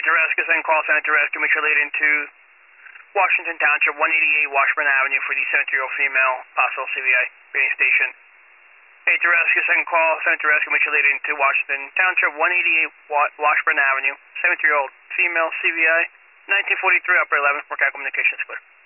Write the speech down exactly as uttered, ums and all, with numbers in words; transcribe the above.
to rescue, send call center to rescue, make sure leading to Washington Township, one eighty-eight Washburn Avenue for the seventy-year-old female, possible C V I, radio station. eight to rescue, second call, center to rescue, make sure leading to Washington Township, one eighty-eight Washburn Avenue, seventy-year-old female, C V I, nineteen forty-three, upper eleven, for communications clear.